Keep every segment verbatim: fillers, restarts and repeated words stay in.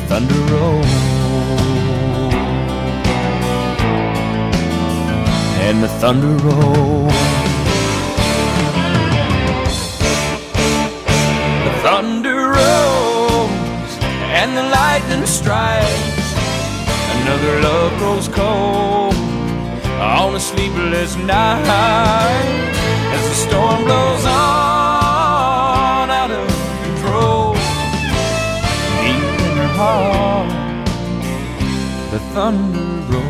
thunder rolls, and the thunder rolls. The thunder rolls, and the lightning strikes. Another love grows cold on a sleepless night, as the storm blows on out of control. Deep in her heart, the thunder rolls.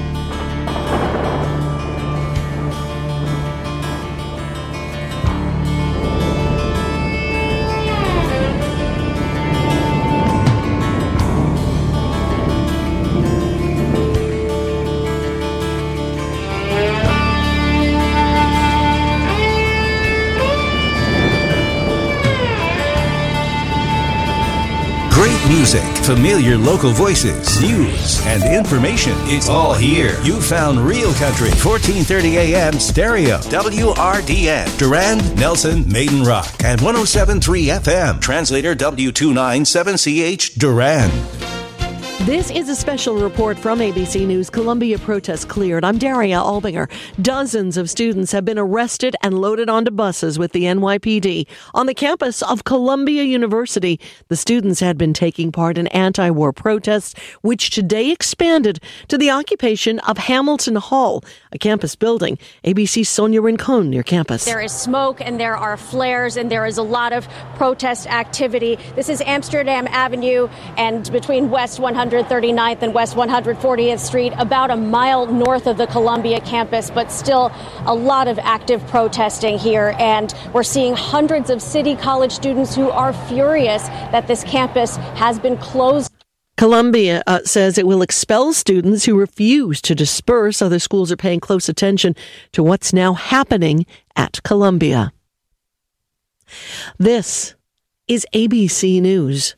Great music, familiar local voices, news, and information. It's all here. You found Real Country, fourteen thirty a.m. stereo. W R D N. Durand, Nelson, Maiden Rock. And one oh seven point three F M. Translator W two ninety-seven C H, Durand. This is a special report from A B C News. Columbia protests cleared. I'm Daria Albinger. Dozens of students have been arrested and loaded onto buses with the N Y P D. On the campus of Columbia University, the students had been taking part in anti-war protests, which today expanded to the occupation of Hamilton Hall, a campus building. A B C's Sonia Rincon near campus. There is smoke and there are flares and there is a lot of protest activity. This is Amsterdam Avenue and between West one hundred thirty-ninth and West one hundred fortieth Street, about a mile north of the Columbia campus, but still a lot of active protesting here. And we're seeing hundreds of City College students who are furious that this campus has been closed. Columbia uh, says it will expel students who refuse to disperse. Other schools are paying close attention to what's now happening at Columbia. This is A B C News.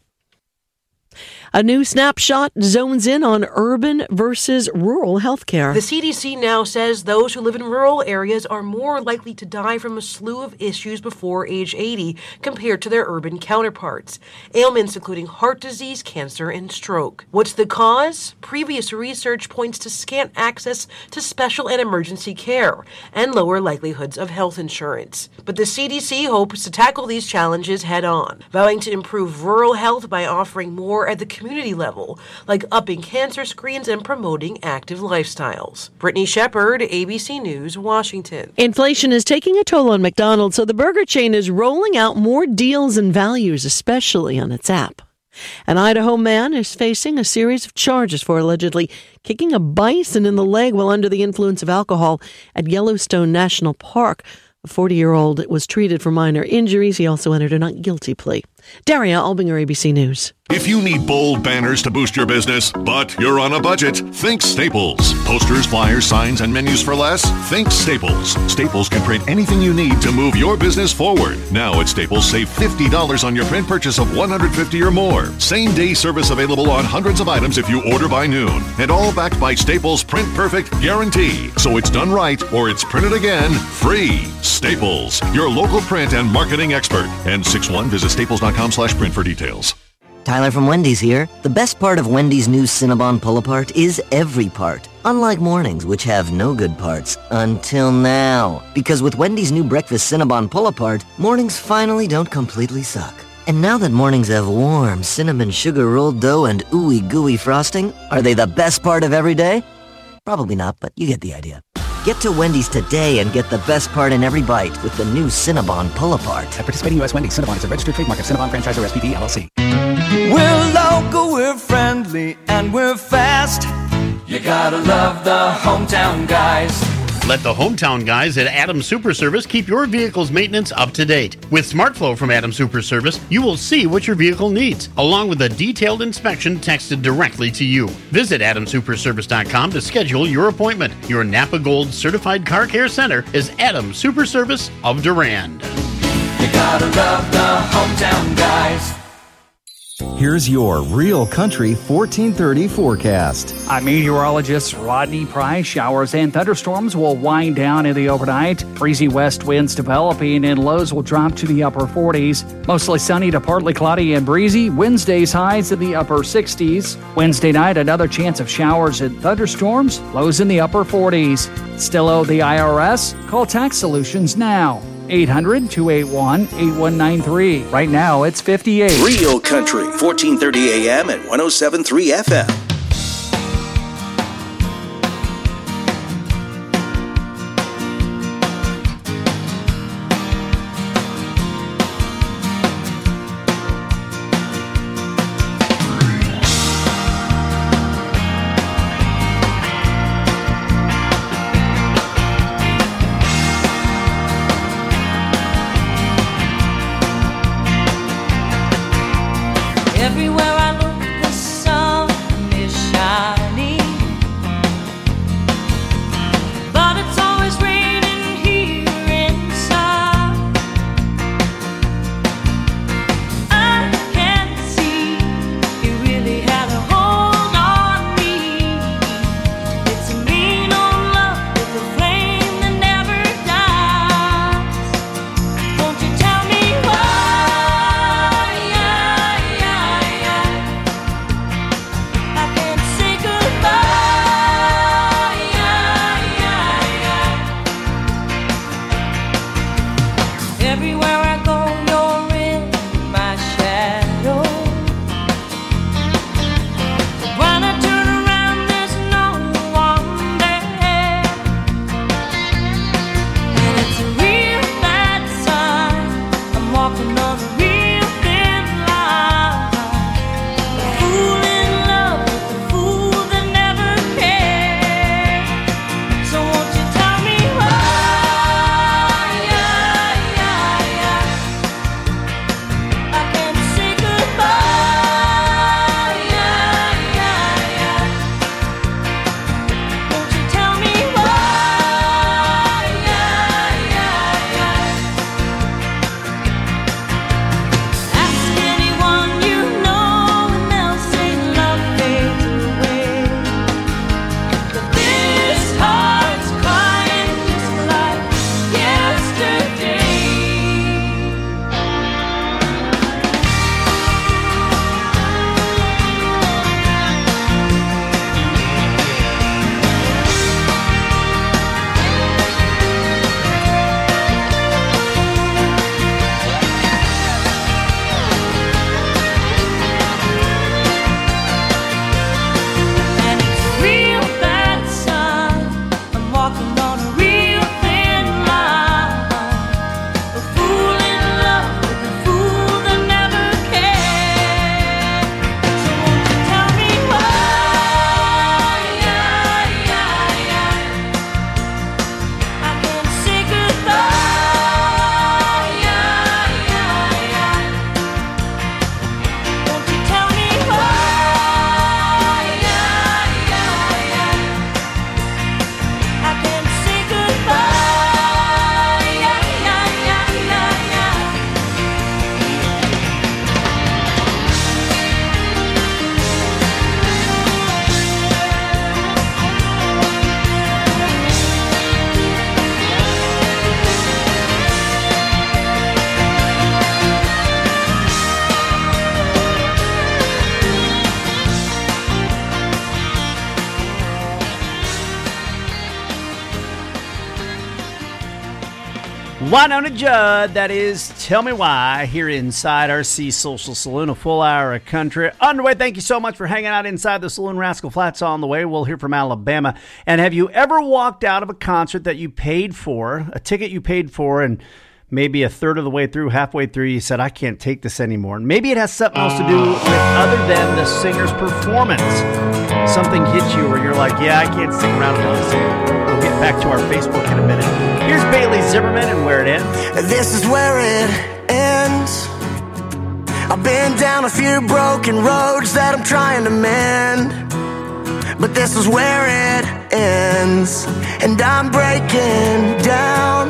A new snapshot zones in on urban versus rural healthcare. The C D C now says those who live in rural areas are more likely to die from a slew of issues before age eighty compared to their urban counterparts. Ailments including heart disease, cancer, and stroke. What's the cause? Previous research points to scant access to special and emergency care and lower likelihoods of health insurance. But the C D C hopes to tackle these challenges head on, vowing to improve rural health by offering more at the community community level, like upping cancer screens and promoting active lifestyles. Brittany Shepard, A B C News, Washington. Inflation is taking a toll on McDonald's, so the burger chain is rolling out more deals and values, especially on its app. An Idaho man is facing a series of charges for allegedly kicking a bison in the leg while under the influence of alcohol at Yellowstone National Park. A forty-year-old was treated for minor injuries. He also entered a not guilty plea. Daria Albinger, A B C News. If you need bold banners to boost your business, but you're on a budget, think Staples. Posters, flyers, signs, and menus for less? Think Staples. Staples can print anything you need to move your business forward. Now at Staples, save fifty dollars on your print purchase of one hundred fifty dollars or more. Same-day service available on hundreds of items if you order by noon. And all backed by Staples' Print Perfect guarantee. So it's done right or it's printed again free. Staples, your local print and marketing expert. And six one, visit staples dot com slash print for details. Tyler from Wendy's here. The best part of Wendy's new Cinnabon Pull-Apart is every part. Unlike mornings, which have no good parts. Until now. Because with Wendy's new breakfast Cinnabon Pull-Apart, mornings finally don't completely suck. And now that mornings have warm cinnamon sugar rolled dough and ooey gooey frosting, are they the best part of every day? Probably not, but you get the idea. Get to Wendy's today and get the best part in every bite with the new Cinnabon Pull-Apart. At participating U S Wendy's, Cinnabon is a registered trademark of Cinnabon Franchisor S P P L L C. We're local, we're friendly, and we're fast. You gotta love the hometown guys. Let the hometown guys at Adams Super Service keep your vehicle's maintenance up to date. With SmartFlow from Adams Super Service, you will see what your vehicle needs, along with a detailed inspection texted directly to you. Visit adams super service dot com to schedule your appointment. Your Napa Gold Certified Car Care Center is Adams Super Service of Durand. You gotta love the hometown guys. Here's your Real Country fourteen thirty forecast. I'm meteorologist Rodney Price. Showers and thunderstorms will wind down in the overnight. Breezy west winds developing and lows will drop to the upper forties. Mostly sunny to partly cloudy and breezy. Wednesday's highs in the upper sixties. Wednesday night, another chance of showers and thunderstorms. Lows in the upper forties. Still owe the I R S? Call Tax Solutions now. eight hundred, two eight one, eight one nine three. Right now, it's fifty-eight. Real Country, fourteen thirty A M and one oh seven point three F M. Everywhere I look, the sun is shining, but it's always raining here inside. I can't see you really had a hold on me. It's a mean old love with a flame that never dies. Won't you tell me why? Everywhere I go, you're in my shadow. When I turn around, there's no one there. And it's a real bad sign. I'm walking on a real thin line. A fool in love with a fool that never cared. So won't you tell me why? Wynonna Judd, that is Tell Me Why, here inside R C Social Saloon, a full hour of country underway. Thank you so much for hanging out inside the saloon. Rascal Flatts on the way. We'll hear from Alabama. And have you ever walked out of a concert that you paid for, a ticket you paid for, and maybe a third of the way through, halfway through, you said, I can't take this anymore. And maybe it has something else to do with other than the singer's performance. Something hit you where you're like, yeah, I can't stick around and listen. We'll get back to our Facebook in a minute. Here's Bailey Zimmerman and Where It Ends. This is where it ends. I've been down a few broken roads that I'm trying to mend, but this is where it ends. And I'm breaking down.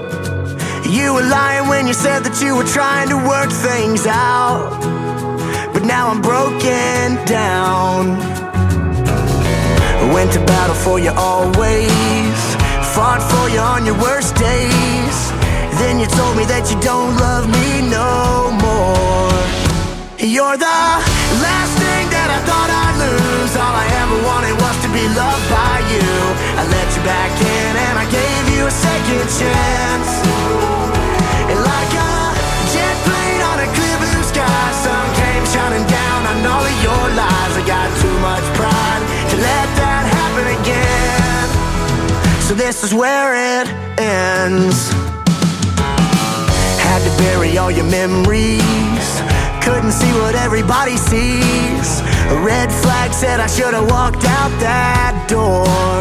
You were lying when you said that you were trying to work things out, but now I'm broken down. Went to battle for you always, fought for you on your worst days. Then you told me that you don't love me no more. You're the last thing that I thought I'd lose. All I ever wanted was to be loved by you. I let you back in and I gave you a second chance. And like a jet plane on a clear blue sky, sun came shining down on all of your lies. I got too much pride to let that happen again. So this is where it ends. Had to bury all your memories, couldn't see what everybody sees. A red flag said I should have walked out that door.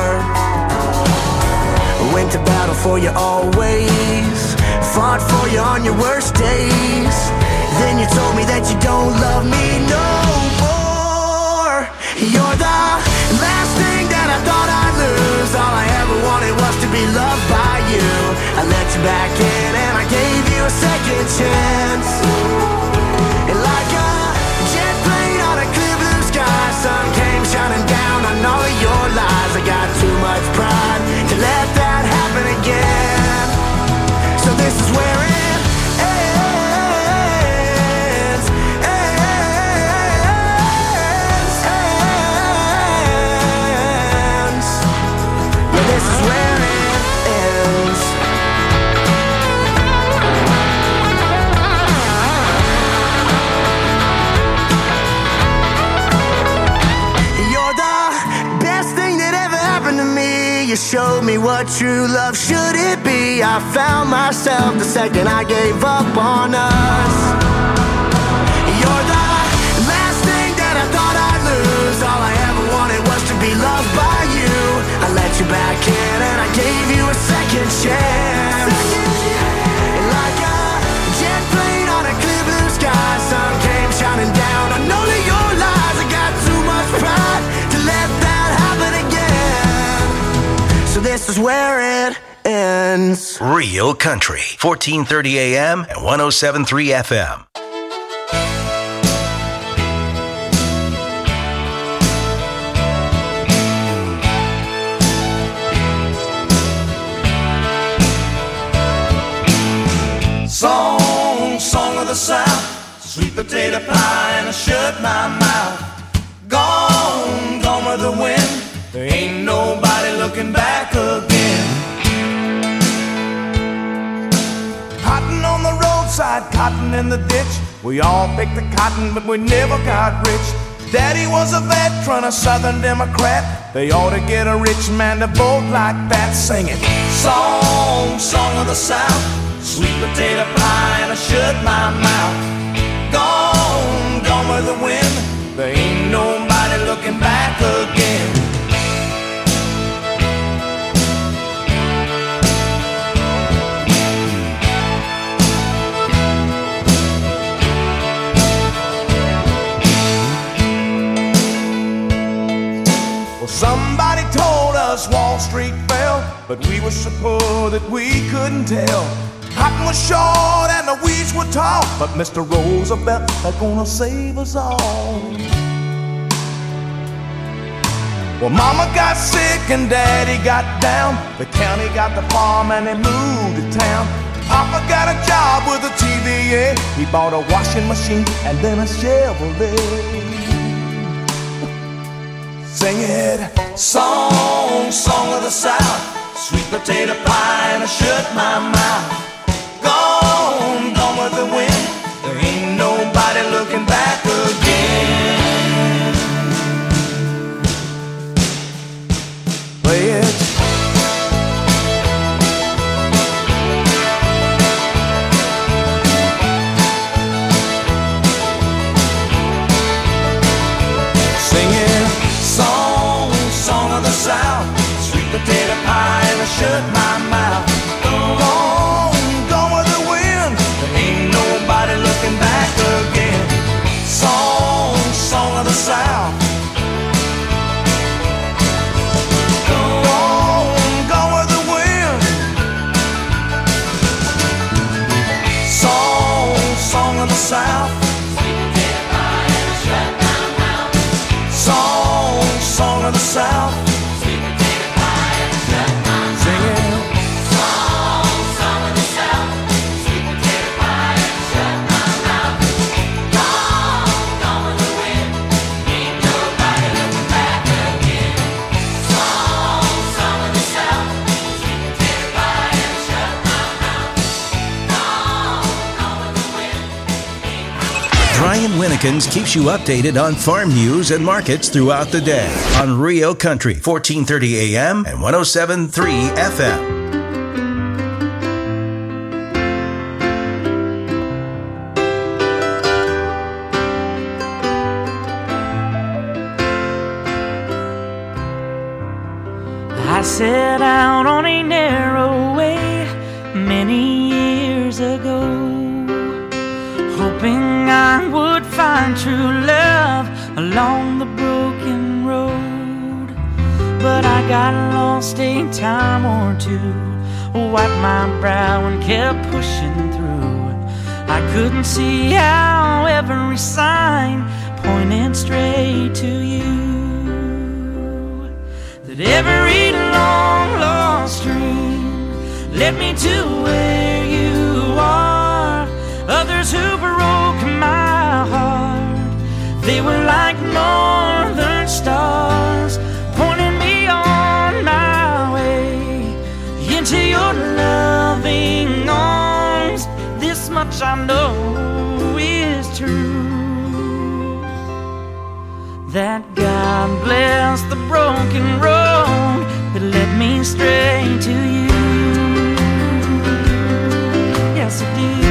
Went to battle for you always, fought for you on your worst days. Then you told me that you don't love me no more. You're the last thing that I thought I'd lose. All I ever wanted was to be loved by you. I let you back in and I gave you a second chance. And like a jet plane on a clear blue sky, sun came shining down on all of your lies. I got too much pride to let that happen again. So this is where it ends, ends, ends. Yeah, this is where it ends. You're the best thing that ever happened to me. You showed me what true love should it be. I found myself the second I gave up on us. You're the last thing that I thought I'd lose. All I ever wanted was to be loved by you. I let you back in and I gave you a second chance. And like a jet plane on a clear blue sky, sun came shining down on all of your lies. I got too much pride to let that happen again. So this is where it ends. Real Country, fourteen thirty A M and one oh seven point three F M. Song, song of the South, sweet potato pie and I shut my mouth. Gone, gone with the wind, there ain't nobody looking back again. Cotton on the roadside, cotton in the ditch. We all picked the cotton, but we never got rich. Daddy was a veteran, a Southern Democrat. They ought to get a rich man to vote like that, singing song, song of the South, sweet potato pie and I shut my mouth. Gone, gone with the wind, there ain't nobody looking back again. Somebody told us Wall Street fell, but we were so poor that we couldn't tell. Cotton was short and the weeds were tall, but Mister Roosevelt is gonna save us all. Well, Mama got sick and Daddy got down. The county got the farm and they moved to town. Papa got a job with a T V A. He bought a washing machine and then a Chevrolet. Sing it, song, song of the South, sweet potato pie and I shut my mouth. Gone, gone with the wind, there ain't nobody looking back again. Play it. South, sweet potato pie and I shut my mouth. Gone, gone with the wind, there ain't nobody looking back again. Dominicans keeps you updated on farm news and markets throughout the day on Rio Country, fourteen thirty A M and one oh seven point three F M. I set out on a narrow way many years ago, hoping I would find true love along the broken road. But I got lost a time or two, wiped my brow and kept pushing through. I couldn't see how every sign pointed straight to you. That every long lost dream led me to where you are. Others who broke my heart, they were like northern stars, pointing me on my way into your loving arms. This much I know is true, that God bless the broken road that led me straight to you. Yes, it did.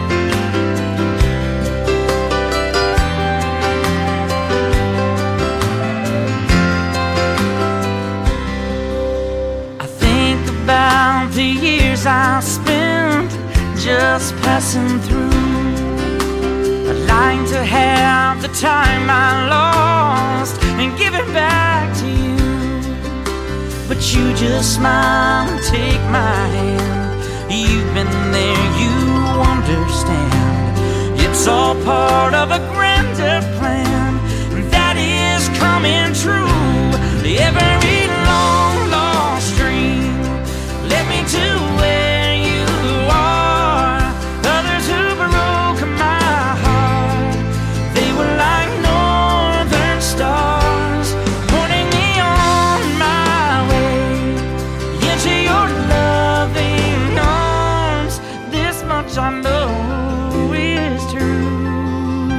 I think about the years I spent just passing through, lying to have the time I lost and give it back to you. But you just smile and take my hand. You've been there, you understand. It's all part of a grander plan, and that is coming true. Every long lost dream led me to where you are. Others who broke my heart, they were like northern stars, pointing me on my way into your loving arms. This much I know is true,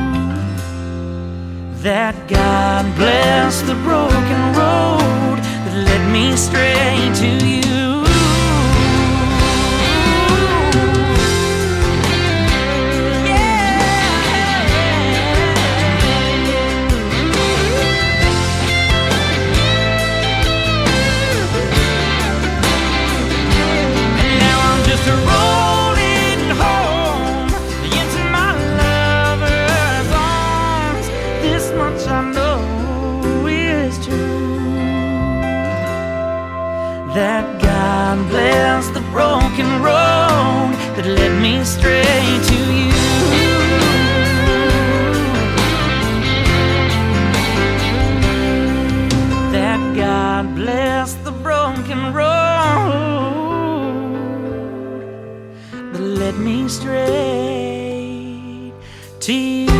that God bless the broken road that led me straight to you. That God bless the broken road that led me straight to you. That God bless the broken road that led me straight to you.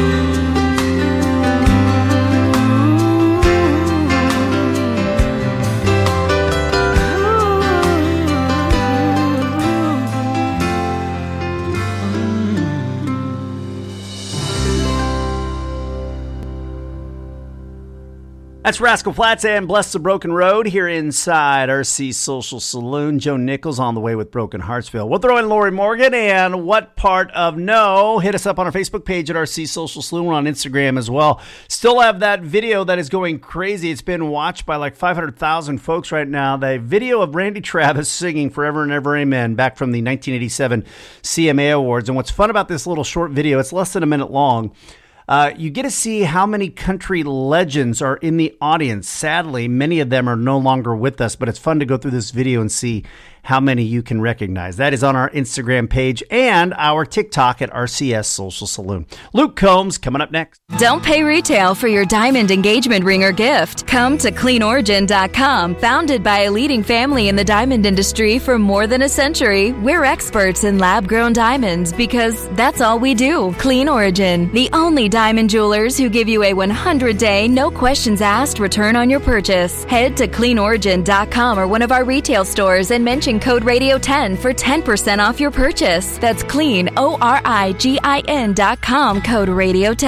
That's Rascal Flatts and Bless the Broken Road here inside R C Social Saloon. Joe Nichols on the way with Broken Heartsville. We'll throw in Lori Morgan and What Part of No. Hit us up on our Facebook page at R C Social Saloon. We're on Instagram as well. Still have that video that is going crazy. It's been watched by like five hundred thousand folks right now. The video of Randy Travis singing Forever and Ever Amen back from the nineteen eighty-seven C M A Awards. And what's fun about this little short video, it's less than a minute long. Uh, you get to see how many country legends are in the audience. Sadly, many of them are no longer with us, but it's fun to go through this video and see how many you can recognize. That is on our Instagram page and our TikTok at R C S Social Saloon. Luke Combs coming up next. Don't pay retail for your diamond engagement ring or gift. Come to clean origin dot com. Founded by a leading family in the diamond industry for more than a century, we're experts in lab-grown diamonds because that's all we do. Clean Origin, the only diamond jewelers who give you a one hundred day, no questions asked return on your purchase. Head to clean origin dot com or one of our retail stores and mention code radio ten for ten percent off your purchase. That's clean, O R I G I N dot com, code radio ten.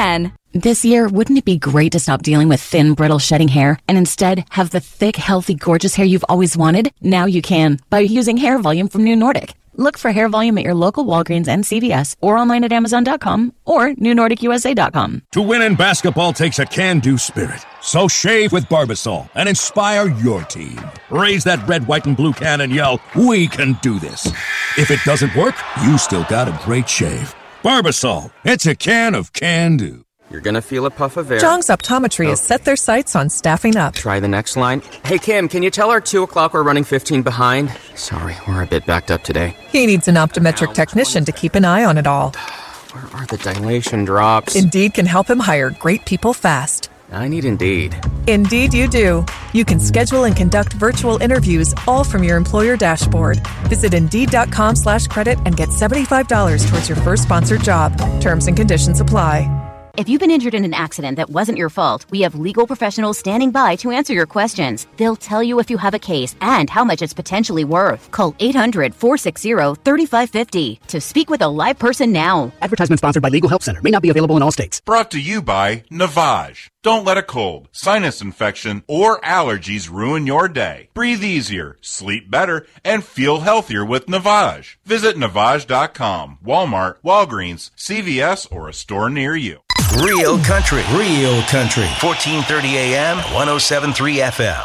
This year, wouldn't it be great to stop dealing with thin, brittle, shedding hair and instead have the thick, healthy, gorgeous hair you've always wanted? Now you can by using Hair Volume from New Nordic. Look for Hair Volume at your local Walgreens and C V S or online at amazon dot com or new nordic u s a dot com. To win in basketball takes a can-do spirit. So shave with Barbasol and inspire your team. Raise that red, white, and blue can and yell, "We can do this." If it doesn't work, you still got a great shave. Barbasol, it's a can of can-do. You're gonna feel a puff of air. Jong's Optometry has set their sights on staffing up. Try the next line. Hey, Kim, can you tell our two o'clock we're running fifteen behind? Sorry, we're a bit backed up today. He needs an optometric technician to keep an eye on it all. Where are the dilation drops? Indeed can help him hire great people fast. I need Indeed. Indeed you do. You can schedule and conduct virtual interviews all from your employer dashboard. Visit Indeed.com slash credit and get seventy-five dollars towards your first sponsored job. Terms and conditions apply. If you've been injured in an accident that wasn't your fault, we have legal professionals standing by to answer your questions. They'll tell you if you have a case and how much it's potentially worth. Call eight hundred, four six zero, three five five zero to speak with a live person now. Advertisement sponsored by Legal Help Center. May not be available in all states. Brought to you by Navage. Don't let a cold, sinus infection, or allergies ruin your day. Breathe easier, sleep better, and feel healthier with Navage. Visit Navage dot com, Walmart, Walgreens, C V S, or a store near you. Real country, real country. fourteen thirty A M, one oh seven point three F M.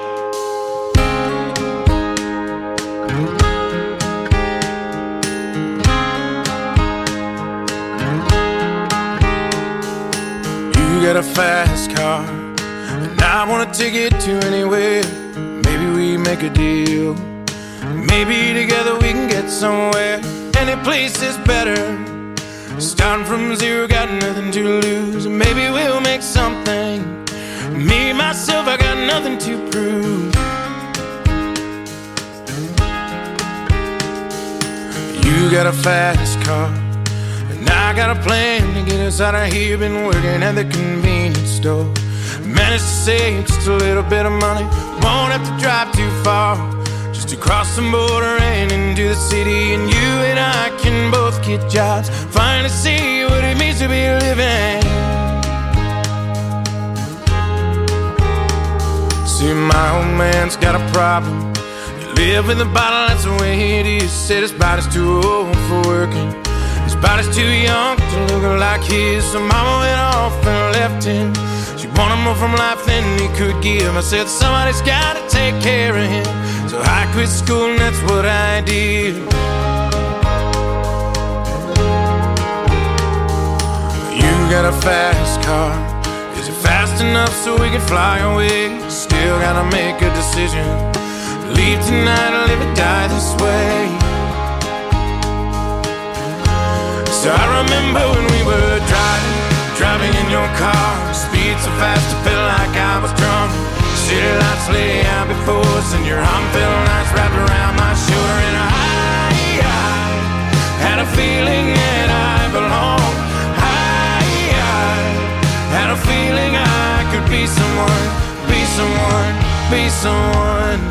You got a fast car, and I wanna take it to anywhere. Maybe we make a deal. Maybe together we can get somewhere. Any place is better. Starting from zero, got nothing to lose. Maybe we'll make something. Me, myself, I got nothing to prove. You got a fast car, and I got a plan to get us out of here. Been working at the convenience store. Managed to save just a little bit of money. Won't have to drive too far, just to cross the border and into the city. And you and I can both get jobs, finally see what it means to be living. See, my old man's got a problem. You live with a bottle, that's the way it is. Said his body's too old for working, his body's too young to look like his. So mama went off and left him. She wanted more from life than he could give. I said somebody's gotta take care of him. So I quit school and that's what I did. You got a fast car. Is it fast enough so we can fly away? Still gotta make a decision. Leave tonight or live or die this way. So I remember when we were driving, driving in your car. Speed so fast I felt like I was drunk. City lights lay out before us, and your arm felt nice wrapped around my shoulder. And I, I had a feeling that I belonged. I, I had a feeling I could be someone, be someone, be someone.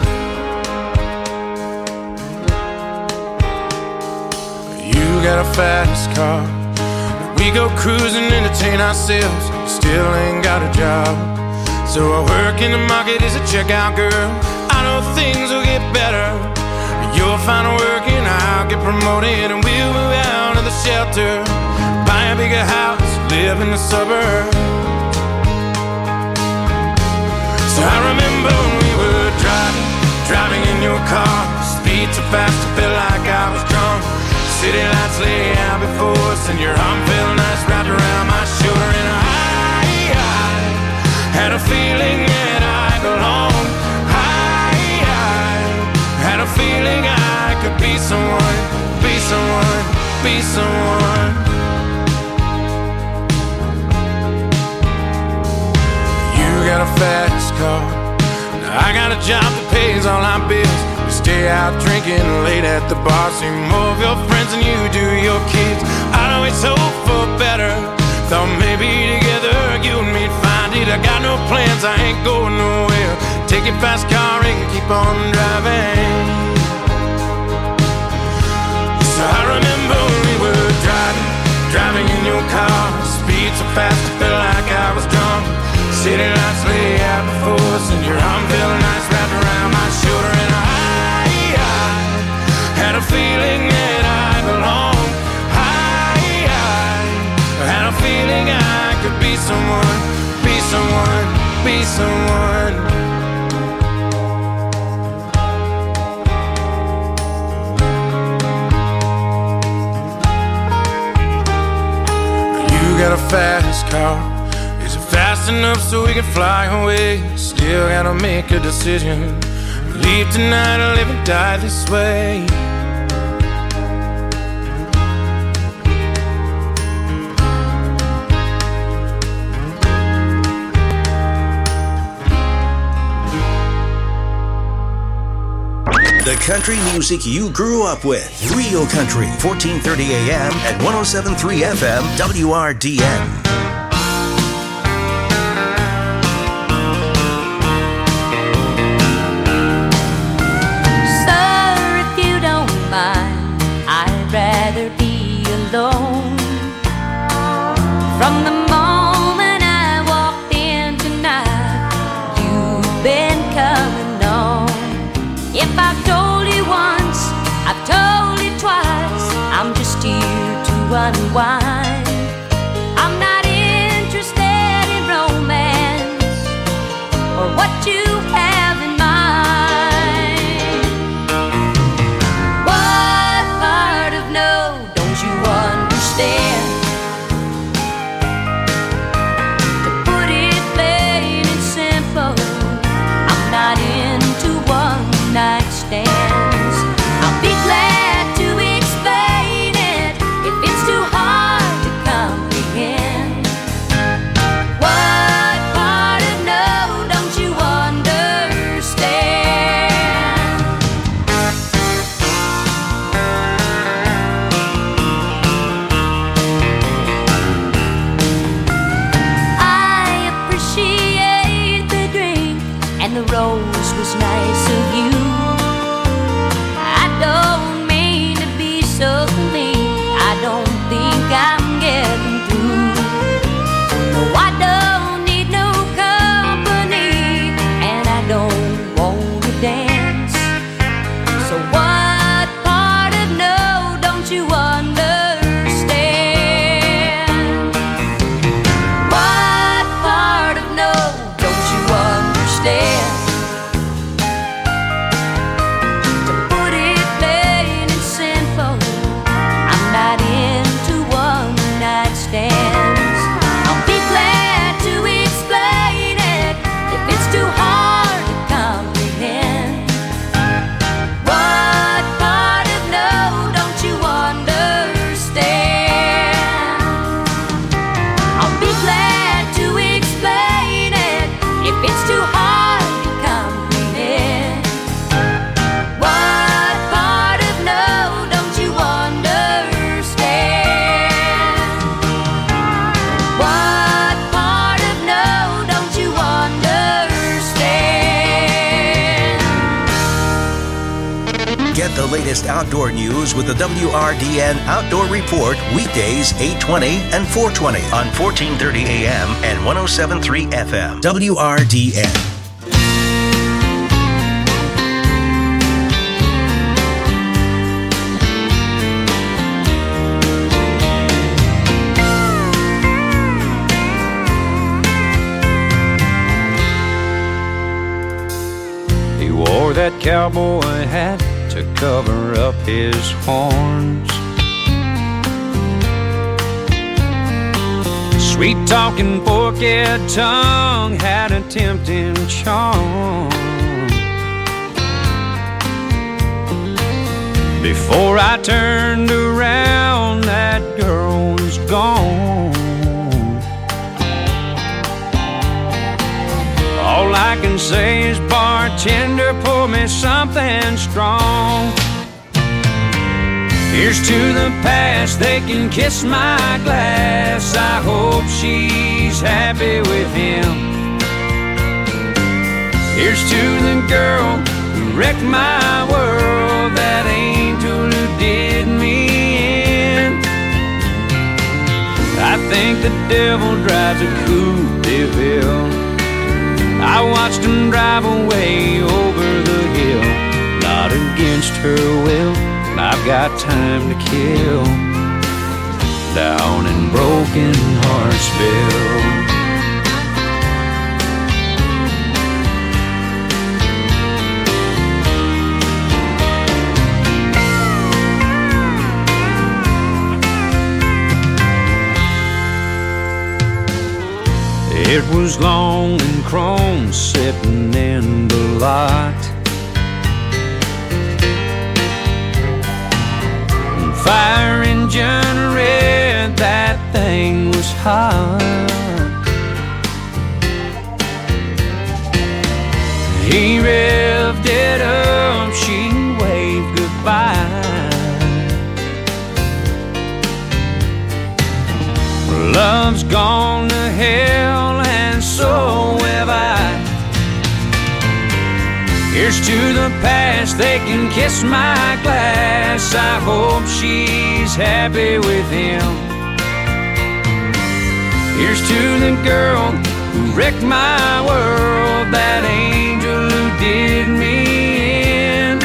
You got a fast car. We go cruising, entertain ourselves. Still ain't got a job. So I work in the market as a checkout girl. I know things will get better. You'll find work and I'll get promoted, and we'll move out of the shelter, buy a bigger house, live in the suburbs. So I remember when we were driving, driving in your car. Speed so fast I felt like I was drunk. City lights lay out before us, and your arm felt nice wrapped around my shoulder. And I had a feeling that I belonged. I, I had a feeling I could be someone, be someone, be someone. You got a fast car. Now I got a job that pays all our bills. We stay out drinking late at the bar. See more of your friends than you do your kids. I'd always hope for better. Thought maybe together you and me'd find it. I got no plans, I ain't going nowhere. Take your fast car and keep on driving. So I remember when we were driving, driving in your car. Speed beat so fast I felt like I was drunk. City lights lay out before us, and your arm felt nice wrapped around my shoulder. And I, I had a feeling that I belonged. I, I had a feeling I could be someone, be someone, be someone. You got a fast car. Is it fast enough so we can fly away? Still gotta make a decision. Leave tonight or live and die this way. The country music you grew up with. Real Country, fourteen thirty A M and one oh seven point three F M, W R D N. Sir, if you don't mind, I'd rather be alone. From the moment I walked in tonight, you've been coming on. If I've told you once, I've told you twice, I'm just here to unwind. I'm not interested in romance or what you have in mind. What part of no don't you understand? To put it plain and simple, I'm not into one night stands. I'll be glad to explain it if it's too hard to comprehend. What part of no don't you understand? I appreciate the drink and the rose was nice of you. I don't mean to be so mean, I don't think I'm getting through. No, I don't need no company, and I don't want to dance. So what part of no don't you understand? What part of no don't you understand? To put it plain and simple, I'm not into one night stands. I'll be glad to explain it if it's too hard to comprehend. What part of no don't you understand? I'll be glad to explain it if it's too hard to comprehend. What part of no don't you understand? What part of no don't you understand? Get the latest outdoor news with the W R D N Outdoor Report weekdays eight twenty and four twenty on fourteen thirty A M and one oh seven point three F M. W R D N. He wore that cowboy hat to cover up his horns. Sweet talking forked tongue had a tempting charm. Before I turned around, that girl was gone. All I can say is, bartender, pour me something strong. Here's to the past, they can kiss my glass. I hope she's happy with him. Here's to the girl who wrecked my world, that angel who did me in. I think the devil drives a coupe de ville. I watched him drive away over the hill, not against her will. I've got time to kill down in Broken Heartsville. It was long and chrome sitting in the lot. And fire engine red, that thing was hot. He revved it up, she waved goodbye. Love's gone to hell, and so have I. Here's to the past, they can kiss my glass. I hope she's happy with him. Here's to the girl who wrecked my world, that angel who did me in.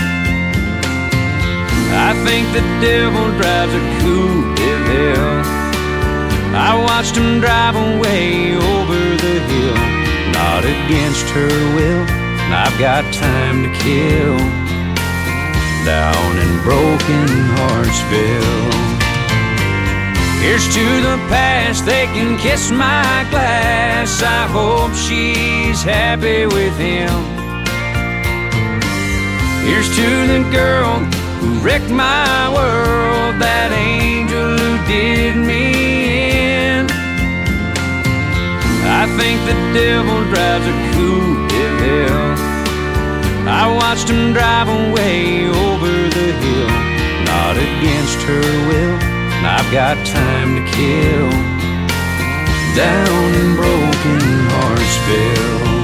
I think the devil drives a coupe de ville. I watched him drive away over the hill, not against her will. I've got time to kill down in Broken Heartsville. Here's to the past, they can kiss my glass. I hope she's happy with him. Here's to the girl who wrecked my world, that angel who did me in. I think the devil drives a coupe de ville. I watched him drive away over the hill, not against her will. I've got time to kill down in Broken Heartsville.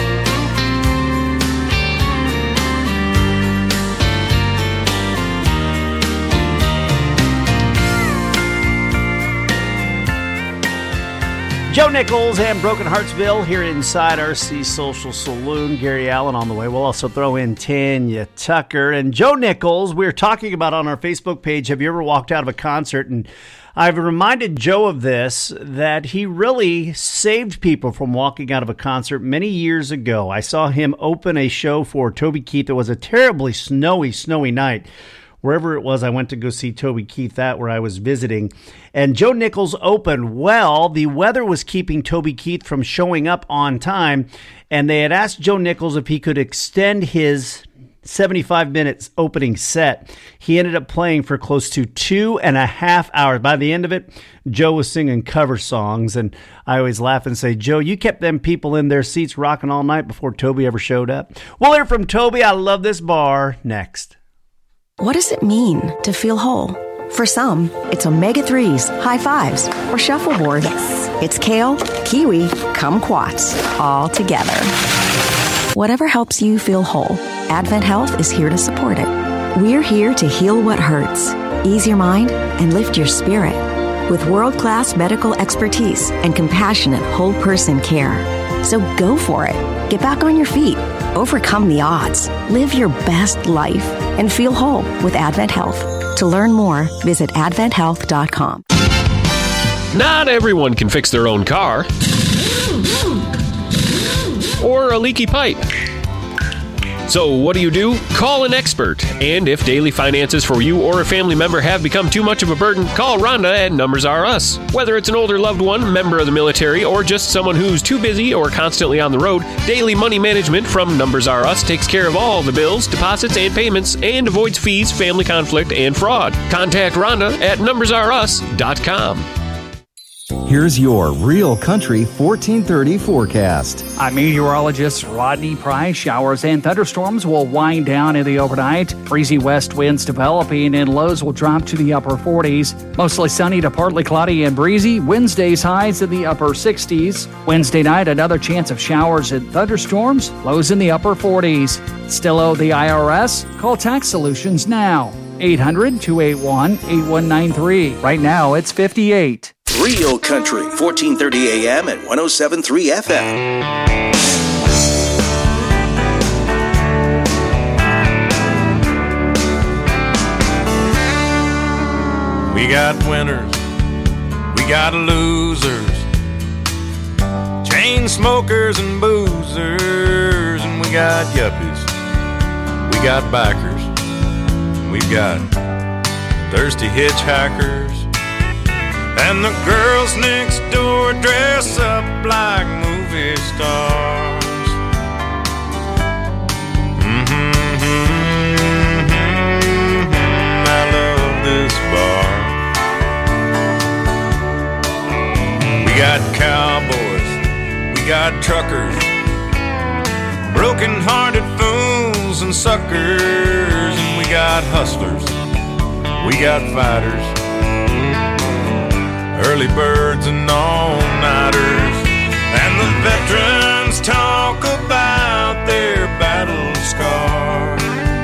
Joe Nichols and Broken Heartsville here inside R C Social Saloon. Gary Allen on the way. We'll also throw in Tanya Tucker. And Joe Nichols, we were talking about on our Facebook page, have you ever walked out of a concert? And I've reminded Joe of this, that he really saved people from walking out of a concert many years ago. I saw him open a show for Toby Keith. It was a terribly snowy, snowy night. Wherever it was, I went to go see Toby Keith at where I was visiting. And Joe Nichols opened. Well, the weather was keeping Toby Keith from showing up on time. And they had asked Joe Nichols if he could extend his seventy-five minutes opening set. He ended up playing for close to two and a half hours. By the end of it, Joe was singing cover songs. And I always laugh and say, Joe, you kept them people in their seats rocking all night before Toby ever showed up. We'll hear from Toby. I love this bar next. What does it mean to feel whole? For some, it's omega threes, high fives, or shuffleboard. Yes. It's kale, kiwi, kumquats, all together. Whatever helps you feel whole, Advent Health is here to support it. We're here to heal what hurts, ease your mind, and lift your spirit. With world-class medical expertise and compassionate whole person care. So go for it. Get back on your feet. Overcome the odds. Live your best life and feel whole with Advent Health. To learn more, visit advent health dot com. Not everyone can fix their own car or a leaky pipe. So what do you do? Call an expert. And if daily finances for you or a family member have become too much of a burden, call Rhonda at Numbers R Us. Whether it's an older loved one, member of the military, or just someone who's too busy or constantly on the road, Daily Money Management from Numbers R Us takes care of all the bills, deposits, and payments and avoids fees, family conflict, and fraud. Contact Rhonda at numbers r us dot com. Here's your Real Country fourteen thirty forecast. I'm meteorologist Rodney Price. Showers and thunderstorms will wind down in the overnight. Breezy west winds developing and lows will drop to the upper forties. Mostly sunny to partly cloudy and breezy. Wednesday's highs in the upper sixties. Wednesday night, another chance of showers and thunderstorms. Lows in the upper forties. Still owe the I R S? Call Tax Solutions now. eight hundred, two eight one, eight one nine three. Right now, it's fifty-eight. Real Country, fourteen thirty A M and one oh seven point three F M. We got winners, we got losers, chain smokers and boozers, and we got yuppies, we got bikers, we've got thirsty hitchhikers, and the girls next door dress up like movie stars. Mm-hmm, mm-hmm, I love this bar. We got cowboys, we got truckers, broken-hearted fools and suckers, and we got hustlers, we got fighters, early birds and all-nighters, and the veterans talk about their battle scars.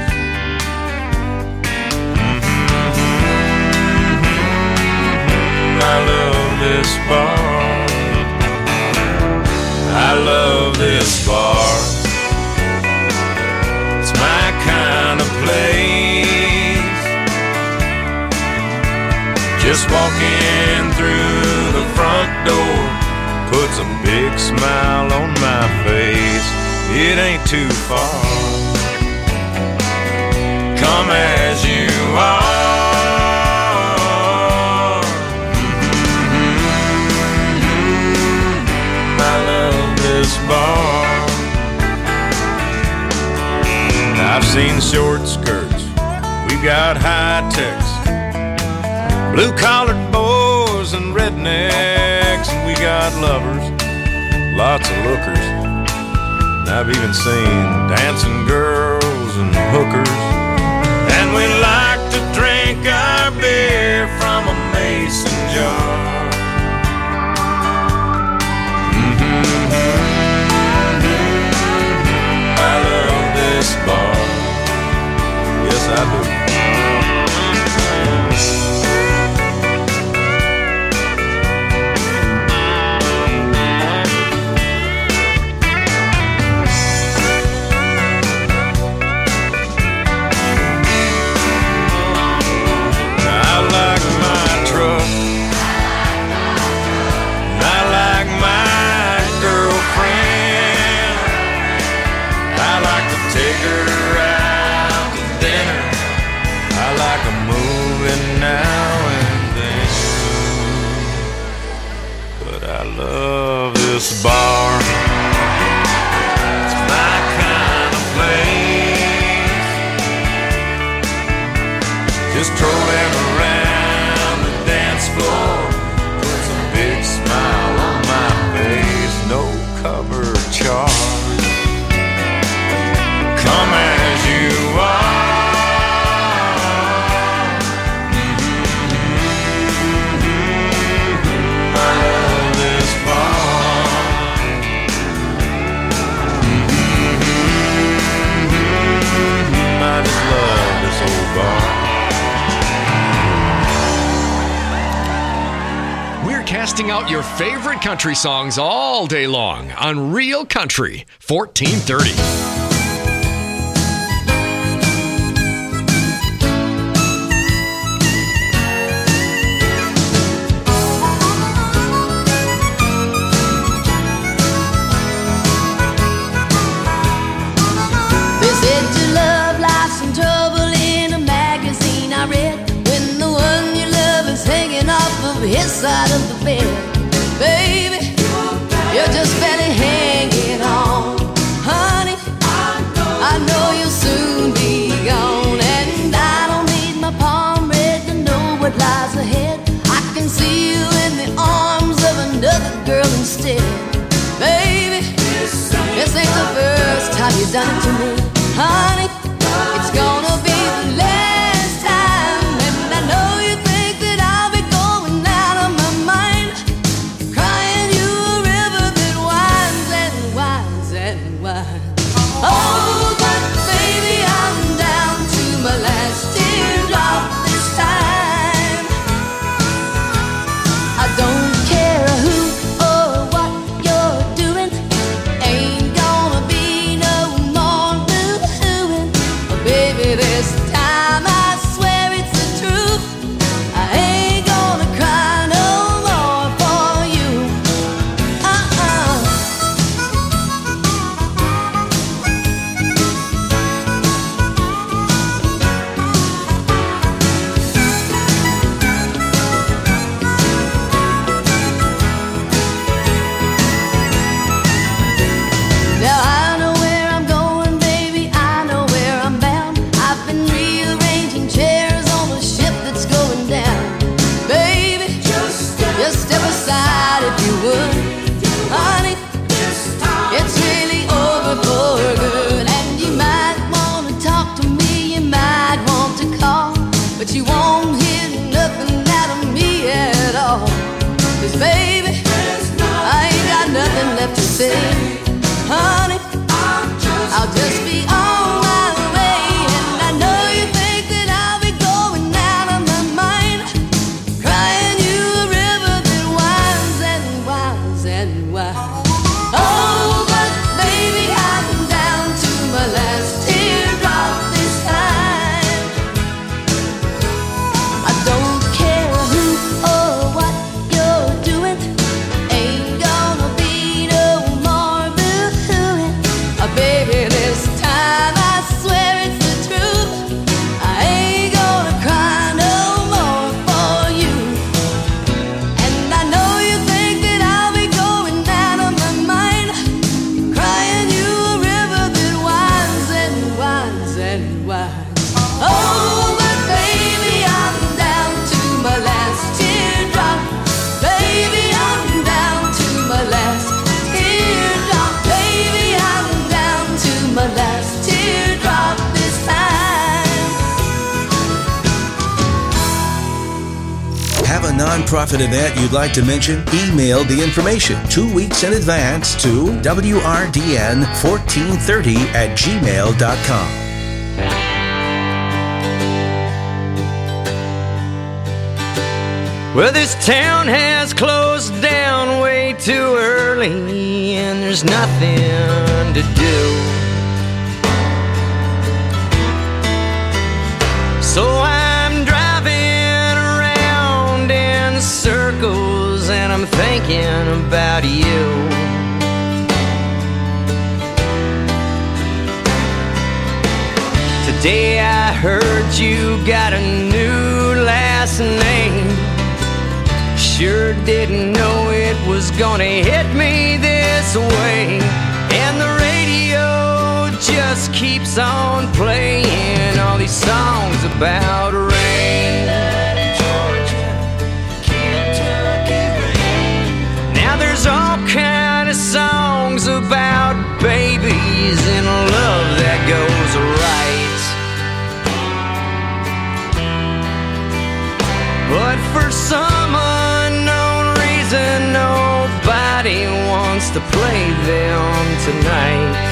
Mm-hmm. I love this bar. I love this bar. It's my kind of place. Just walking through the front door puts a big smile on my face. It ain't too far. Come as you are. Bar. I've seen short skirts, we've got high techs, blue-collared boys and rednecks, and we got lovers, lots of lookers, and I've even seen dancing girls and hookers, and we like to drink our beer from a mason jar. Bar. Yes, I do. I like my truck. I like my girlfriend. I like to take her out to dinner. I like a movie now and then. But I love this bar. It's my kind of place. Just strolling around the dance floor puts a big smile on my face. No cover charge. Come as you are. Mm-hmm. I love this bar. Mm-hmm. I just love this old bar. We're casting out your favorite country songs all day long on Real Country fourteen thirty. His side of the bed, baby, you're just barely hanging on, honey. I know you'll soon be gone, and I don't need my palm read to know what lies ahead. I can see you in the arms of another girl instead, baby. This ain't the first time you've done it to me, honey. It's gonna be the last time, and I know you think that I'll be going out of my mind, crying you a river that winds and winds and winds. Oh, but baby, I'm down to my last teardrop this time. I don't nonprofit event you'd like to mention? Email the information two weeks in advance to W R D N fourteen thirty at gmail dot com. Well, this town has closed down way too early, and there's nothing to do. So I'm driving around in circles, and I'm thinking about you. Today I heard you got a new last name. Sure didn't know it was gonna hit me this way. And the radio just keeps on playing all these songs about rain. Now there's all kind of songs about babies and love that goes right. But for some unknown reason, nobody wants to play them tonight.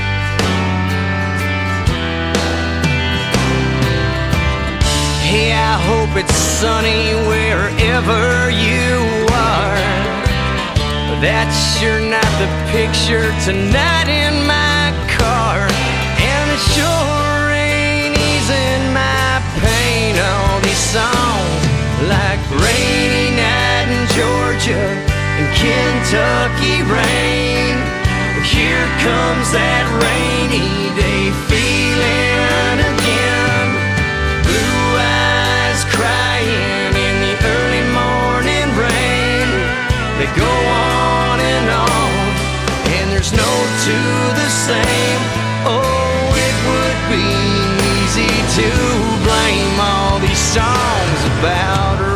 Hey, I hope it's sunny wherever you are. But that's sure not the picture tonight in my car. And it sure ain't easing my pain. All these songs like Rainy Night in Georgia and Kentucky Rain. Here comes that rainy day feeling again. Blue eyes crying in the early morning rain. They go on and on, and there's no two the same. Oh, it would be easy to blame all these songs about rain.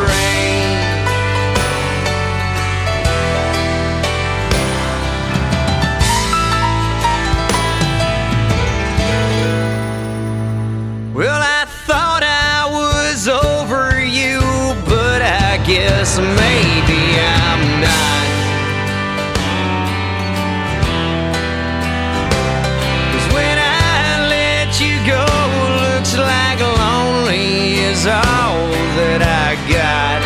Well, I thought I was over you, but I guess maybe I'm not. 'Cause when I let you go, looks like lonely is all that I got.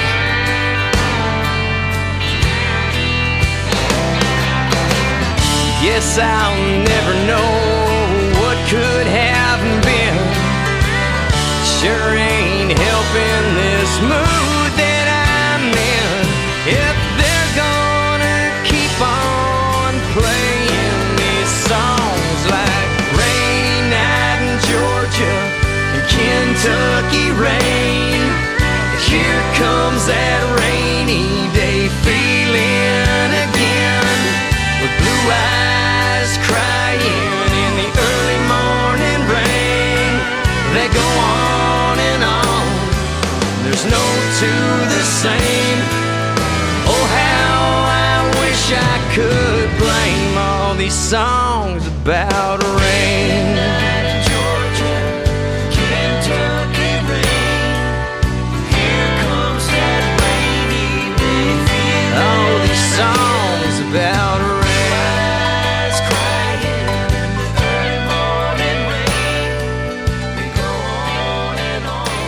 Guess I'll never know what could have been. Sure ain't helping this mood that I'm in. If they're gonna keep on playing these songs like Rainy Night in Georgia and Kentucky Rain, here comes that rainy day feeling again, with blue eyes crying in the early morning rain. They go on and on, there's no two the same. Oh, how I wish I could blame all these songs about rain. Georgia, Kentucky rain. Here comes that rainy day feeling. All these songs about rain. Eyes crying in the early morning rain. They go on and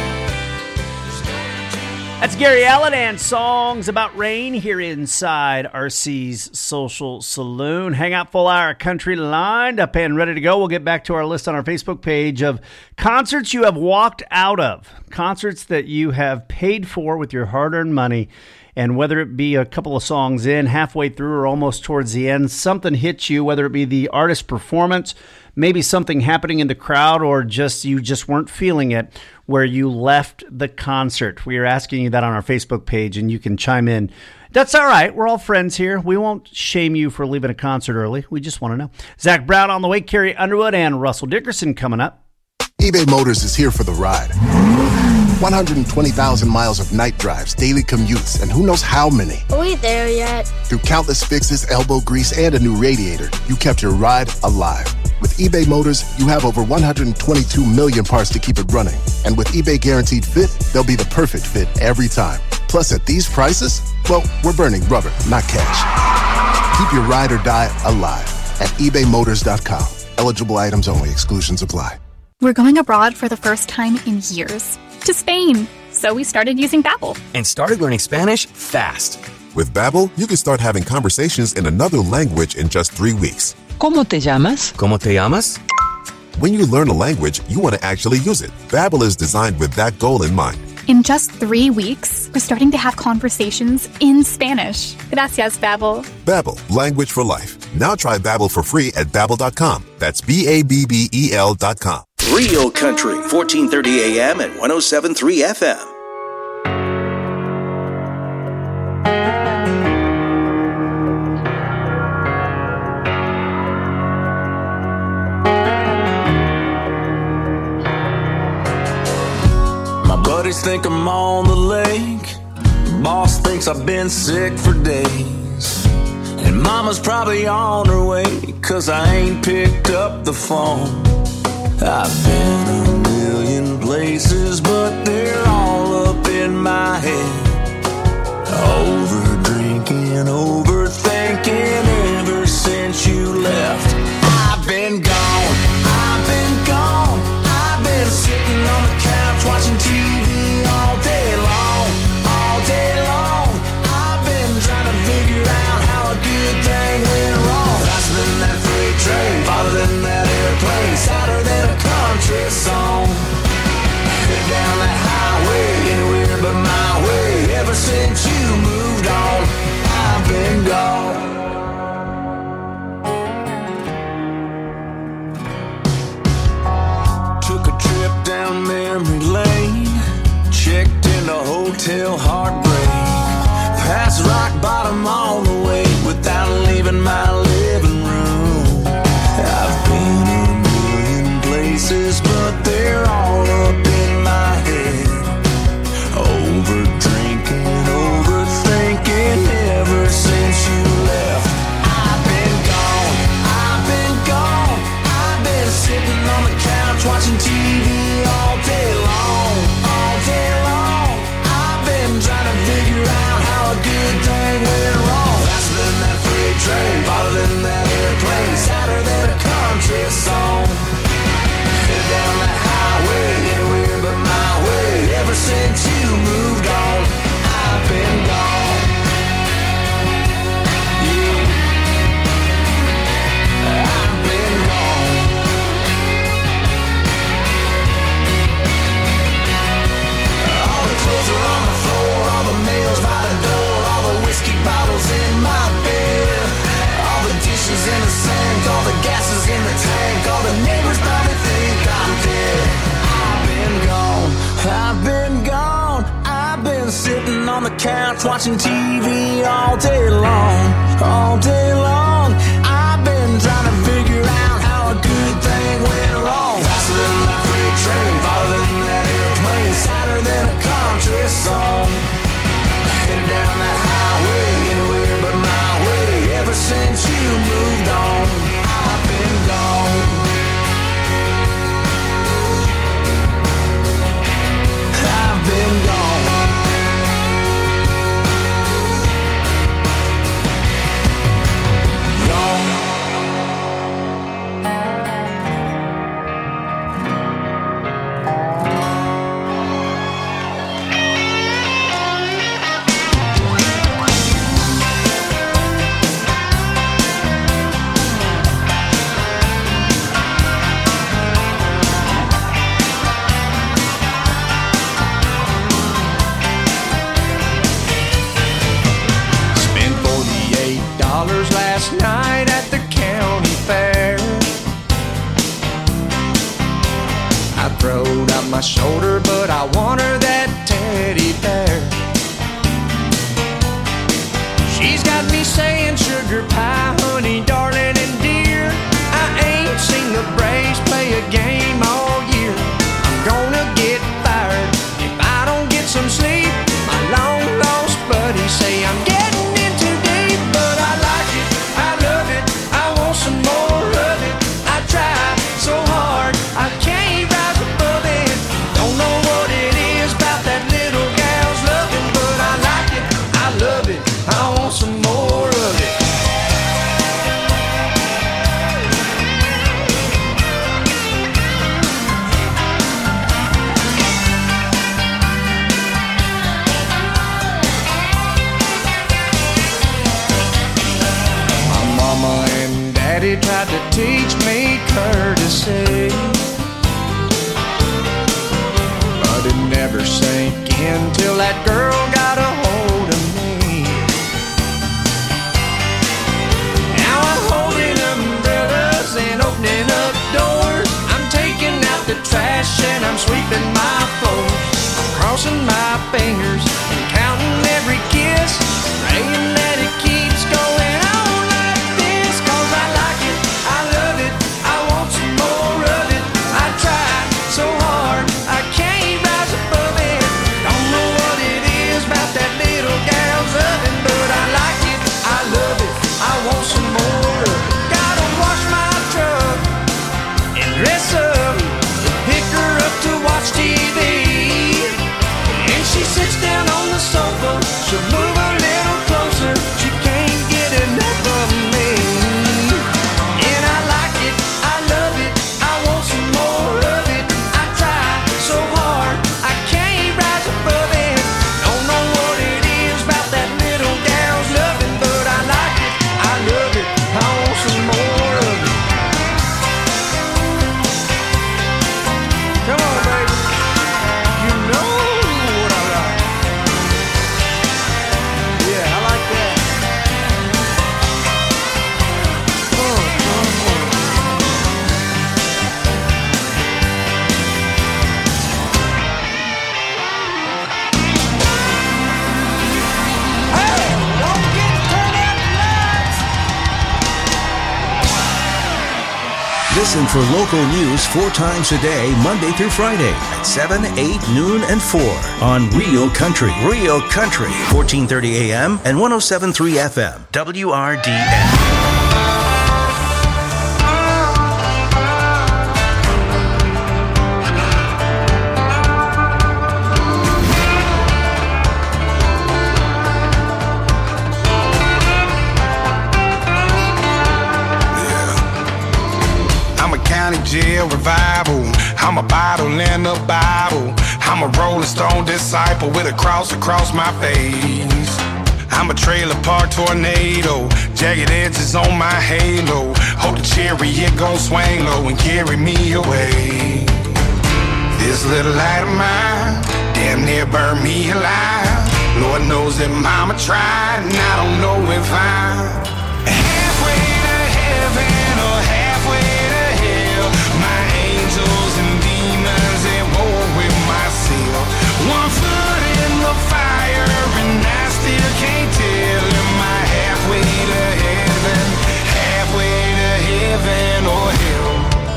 on. That's Gary Allen and songs about rain here inside R C's Social Saloon. Hangout full hour country lined up and ready to go. We'll get back to our list on our Facebook page of concerts you have walked out of, concerts that you have paid for with your hard-earned money. And whether it be a couple of songs in, halfway through, or almost towards the end, something hits you, whether it be the artist performance, maybe something happening in the crowd, or just you just weren't feeling it where you left the concert. We are asking you that on our Facebook page, and you can chime in. That's all right. We're all friends here. We won't shame you for leaving a concert early. We just want to know. Zach Brown on the way, Carrie Underwood and Russell Dickerson coming up. eBay Motors is here for the ride. one hundred twenty thousand miles of night drives, daily commutes, and who knows how many. Are we there yet? Through countless fixes, elbow grease, and a new radiator, you kept your ride alive. With eBay Motors, you have over one hundred twenty-two million parts to keep it running. And with eBay Guaranteed Fit, they'll be the perfect fit every time. Plus, at these prices, well, we're burning rubber, not cash. Keep your ride or die alive at ebay motors dot com. Eligible items only. Exclusions apply. We're going abroad for the first time in years. To Spain. So we started using Babbel. And started learning Spanish fast. With Babbel, you can start having conversations in another language in just three weeks. ¿Cómo te llamas? ¿Cómo te llamas? When you learn a language, you want to actually use it. Babbel is designed with that goal in mind. In just three weeks, we're starting to have conversations in Spanish. Gracias, Babbel. Babbel, language for life. Now try Babbel for free at babbel dot com. That's B A B B E L dot com. Real Country, fourteen thirty A M and one oh seven point three F M. Buddies think I'm on the lake. Boss thinks I've been sick for days. And mama's probably on her way, cause I ain't picked up the phone. I've been a million places, but they're all up in my head. Over drinking, overthinking ever since you left. I've been gone, I've been gone. I've been sitting on the couch watching T V all day long, all day long. I've been trying to figure out how a good thing went wrong. Faster than that freight train, farther than that airplane, sadder than a country song. Headed down that highway, anywhere but my way. Ever since you moved on, I've been gone. Down memory lane, checked into hotel heartbreak, past rock bottom on the way without leaving my living room. I've been a million places, but they're all up in my head. Over drinking, overthinking ever since you left. I've been gone, I've been gone. I've been sitting on the couch watching T V all day long, all day long. I've been trying to figure out how a good thing went wrong. Faster than that freight train, farther than that airplane, sadder than a country song. Headed down that highway, anywhere but my way. Ever since you moved on, I've been gone. Yeah, I've been gone. Clothes are on the floor, all the mail's by the door, all the whiskey bottles in my bed, all the dishes in the sink, all the gases in the tank, all the neighbors probably think I'm dead. I've been gone, I've been gone. I've been sitting on the couch watching T V all day long, all day long. I've been trying to figure out how a good thing went wrong. Faster than that freight train, farther than that airplane, sadder than a country song. Headed down that highway, anywhere but my way. Ever since you moved on, I've been gone. I've been gone. teach me courtesy. But it never sank in till that girl got a hold of me. Now I'm holding umbrellas and opening up doors. I'm taking out the trash and I'm sweeping my floors. I'm crossing my fingers and counting every kiss, praying that it keeps going on like this. Cause I like it, I love it, I want some more of it. I tried so hard, I can't rise above it. Don't know what it is about that little gal's loving, but I like it, I love it, I want some more of it. Gotta wash my truck and dress up, pick her up to watch T V. And she sits down on the sofa, she'll move a little closer, she can't get enough of me. And I like it, I love it, I want some more of it. I try so hard, I can't rise above it. Don't know what it is about that little gal's loving, but I like it, I love it, I want some more of it. Come on, baby, you know what I like. Yeah, I like that. Uh, uh, uh. Hey, don't get turned out lights. Listen for local news four times a day, Monday through Friday at seven, eight, noon, and four on Real Country. Real Country, fourteen thirty A M and one oh seven point three F M, W R D N. I'm a county jail revival. I'm a bottle in a Bible. I'm a Rolling Stone disciple with a cross across my face. I'm a trailer park tornado, jagged edges on my halo. Hope the chariot gon' swing low and carry me away. This little light of mine damn near burned me alive. Lord knows that mama tried, and I don't know if I'm halfway to heaven or halfway to hell. My angels and demons at war with myself. One foot in the fire and I still can't tell. Am I halfway to heaven, halfway to heaven or hell?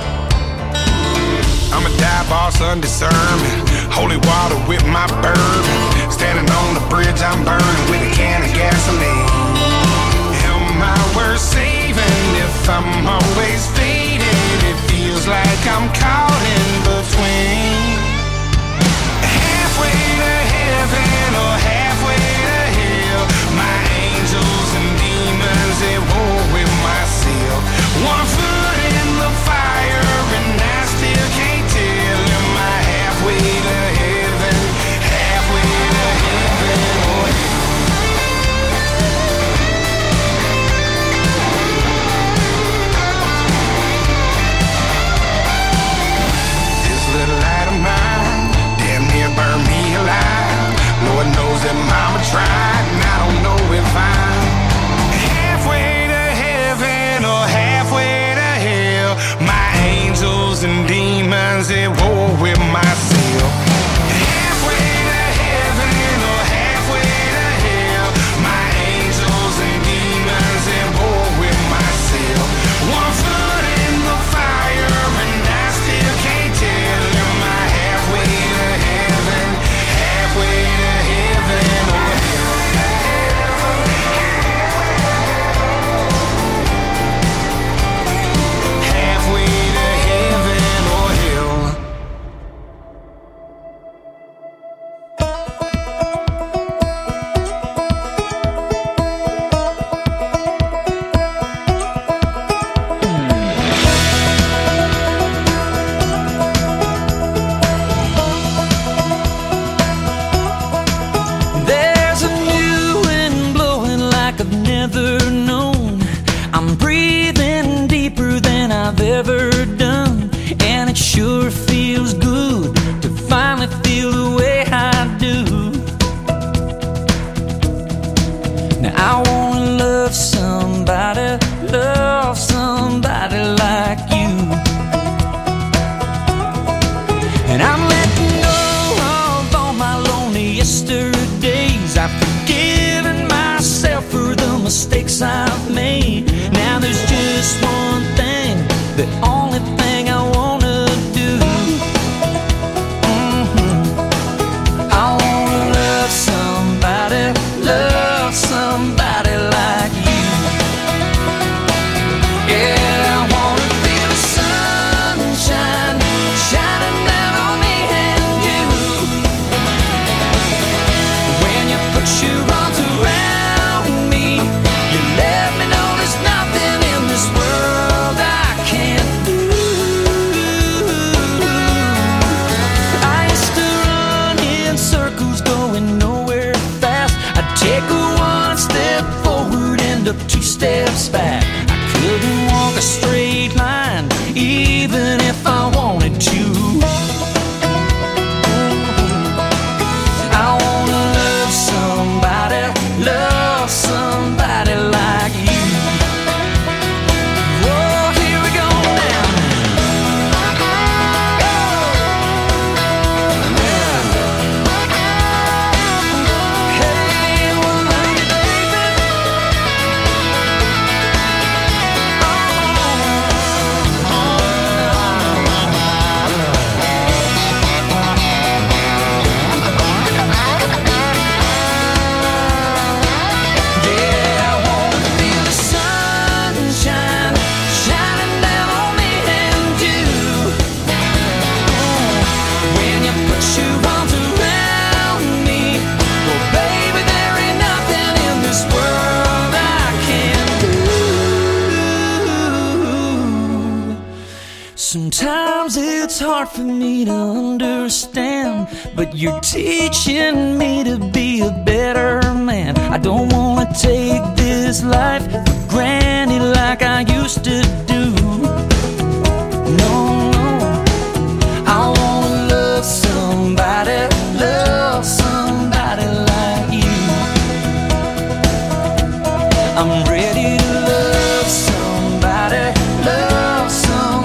I'm a dive boss undiscerning, holy water with my bourbon. Standing on the bridge I'm burning with a can of gasoline. Am I worth saving if I'm always faded? It feels like I'm caught in between. Halfway to heaven or halfway to hell. My angels and demons at war with myself. One foot in the fire and I still can't tell. Am I halfway to heaven, halfway to heaven or hell? This little light of mine damn near burned me alive. Lord knows that mama tried, and I don't know if I'm halfway to heaven or halfway to hell. My angels and demons at war with myself. Halfway to heaven or halfway to hell. My angels and demons at war with myself. One foot in the fire and I still can't tell. Am I halfway to heaven, halfway to heaven or hell? Halfway to heaven or hell. I've ever done, and it sure feels good to finally feel the way I do. Now I wanna love somebody, love somebody like you. And I'm letting go of all my lonely yesterdays. I've forgiven myself for the mistakes I've made. Now there's just one thing, the only thing I wanna do. Mm-hmm. I wanna love somebody, love somebody like you. Yeah, I wanna feel the sunshine shining down on me and you. When you put your arms around me, you let me know there's nothing in this world I can't do. I used to run in circles going nowhere fast. I'd take a one step forward, end up two steps back. I couldn't walk a straight line even if I wanted to. I wanna love somebody, love somebody like you. Oh, here we go now. Hey, well, love you, baby. Yeah, I wanna feel the sunshine shining down on me and you. When you put your arms around me, well, baby, there ain't nothing in this world I can't do. Sometimes it's hard for me to understand, but you're teaching me to be a better man. I don't wanna take this life for granted like I used to do.